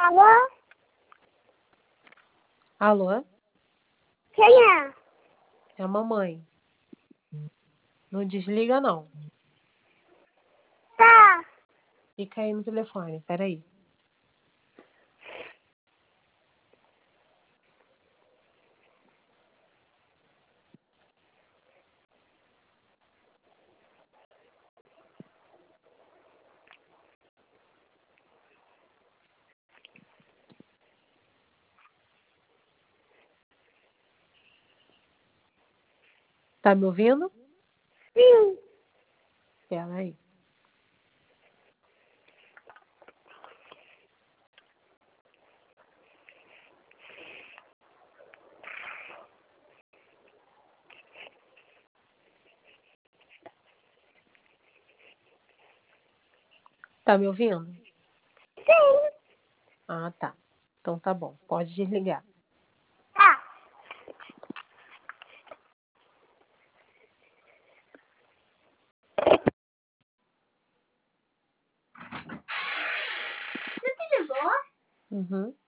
Alô? Alô? Quem é? É a mamãe. Não desliga, não. Tá. Fica aí no telefone, peraí. Tá me ouvindo? Sim. Peraí. Tá me ouvindo? Sim. Ah, tá. Então tá bom. Pode desligar. Tá. Você me ligou? Uhum.